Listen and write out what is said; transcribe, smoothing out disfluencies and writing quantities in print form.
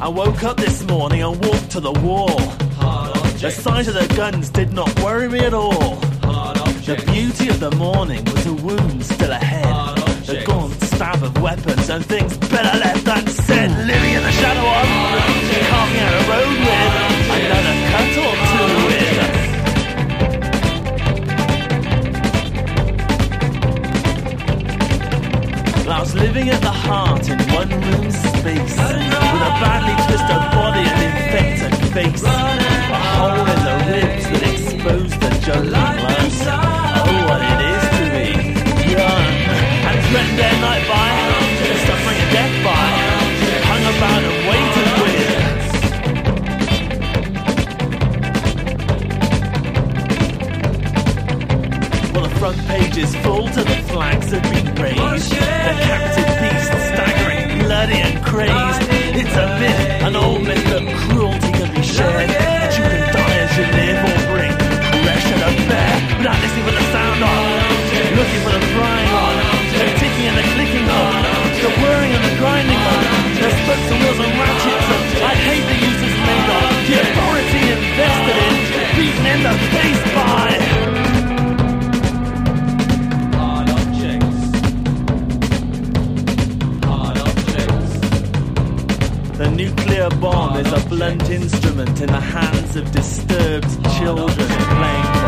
I woke up this morning and walked to the wall. The sight of the guns did not worry me at all. The beauty of the morning was a wound still ahead. The gaunt stab of weapons and things better left unsaid. Living in the shadow of, carving out a road with another cut or two with. I was living at the heart in one room space, with a badly twisted body and infected face, a hole in the ribs that exposed the juggling lungs. Oh, what it is to be young and threatened their night by the suffering of death by, hung about and waited with. Well, the front page is full to the flags have been raised. The captive beast, staggering, bloody and crazed. It's a myth, an old myth that cruelty can be shared, that you can die as you live or bring pressure to bear. Without listening for the sound of, looking for the frying on, the ticking and the clicking of, the whirring and the grinding of, the spokes and wheels and ratchets of, I hate the use it's made of, the authority invested in, beaten in the face by. The nuclear bomb is a blunt instrument in the hands of disturbed children playing